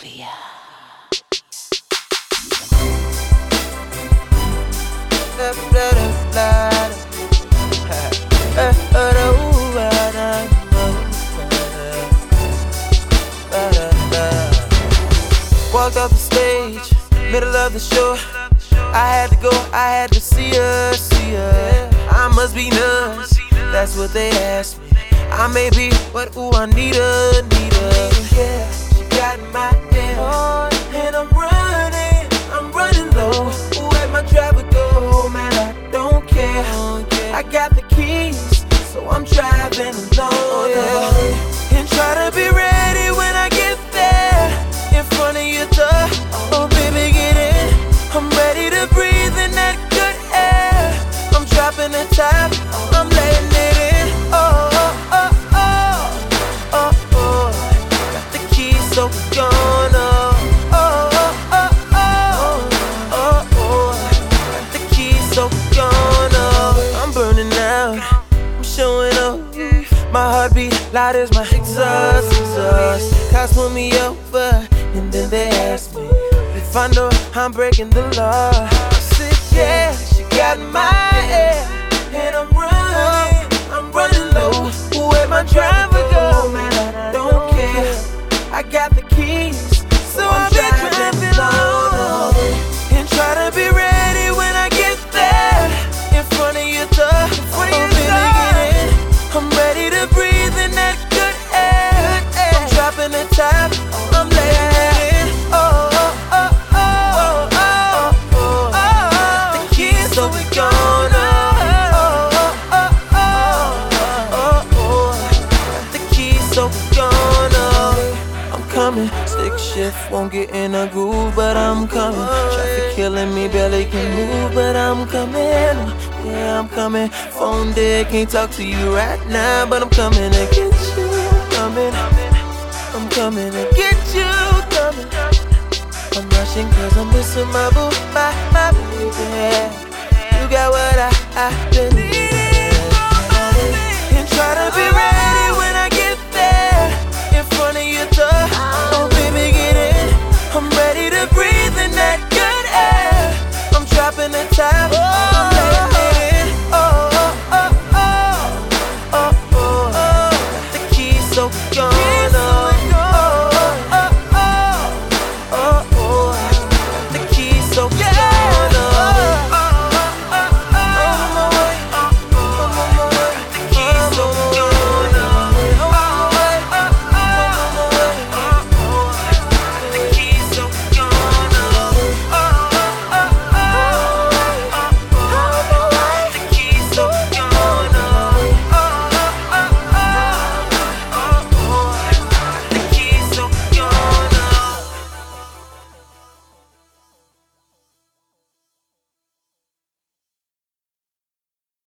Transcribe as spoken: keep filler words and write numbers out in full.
Philadelphia. Walked off the stage, middle of the show. I had to go, I had to see her, see her. I must be nuts, that's what they asked me. I may be, but ooh, I need her, need her. Yeah, she got my head on, and I'm running, I'm running low. Where my driver go, man, I don't care. I got the keys, so I'm driving alone. Yeah. And try to be ready when I get there, in front of your door. Oh, baby, get in. I'm ready to breathe in that good air. I'm dropping the top, I'm letting it in. Oh, oh, oh, oh, oh, oh. Got the keys, so we gonna. Oh, oh, oh, oh, oh, oh. Got the keys, so we gonna. I'm burning out, I'm showing up. My heartbeat loud as my exhaust, exhaust. Cops pull me over, and then they ask me if I know I'm breaking the law. I said, yeah, she got my head, and I'm running, I'm running low. Where my driver go, man, I don't care. I got the keys, so I'm driving low. And try to be ready when I get there, in front of your door. Oh, baby, get in. I'm ready to breathe in that good air. I'm dropping the top, I'm letting it in. Oh, oh, oh, oh, oh, oh, oh. The keys, so we gonna. Oh, oh, oh, oh, oh, oh. Got the keys, so we gonna. I'm coming, stick shift, won't get in a groove, but I'm coming. Traffic killing me, barely can move, but I'm coming. Yeah, I'm coming. Phone dead, can't talk to you right now, but I'm coming to get you. Coming, I'm coming to get you. Coming. I'm rushing cause I'm missing my boo, my, my baby. You got what I, I been needing. And try to be ready when I get there, in front of you.